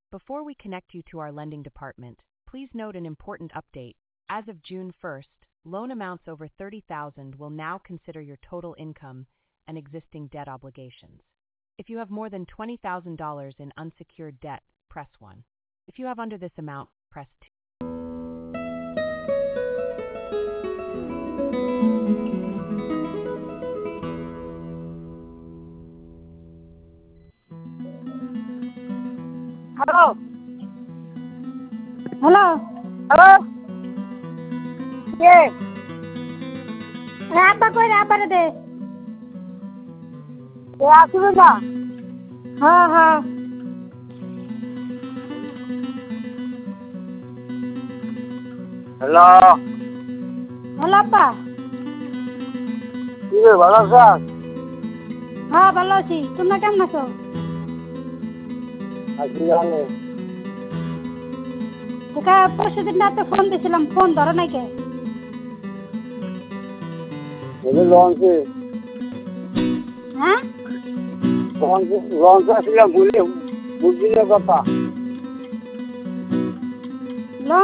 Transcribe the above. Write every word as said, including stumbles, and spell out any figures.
Before we connect you to our lending department, please note an important update. As of June first, loan amounts over thirty thousand dollars will now consider your total income and existing debt obligations. If you have more than twenty thousand dollars in unsecured debt, press one. If you have under this amount, press two. Hello. Hello. Hello. Yes. Apa kau apa ada? Ya, sudah. Ha ha. Hello. Hello apa? Ini ভালো আছেন? হ্যাঁ ভালো আছি। তোমরা কেমন আছো? আছি জানি। তোকে পরশুদিন রাতে ফোন দিয়েছিলাম, ফোন ধরো নাই কে? বলে লঞ্চে। হ্যাঁ? লঞ্চে লঞ্চে ছিলাম বলে বুঝলি না কথা।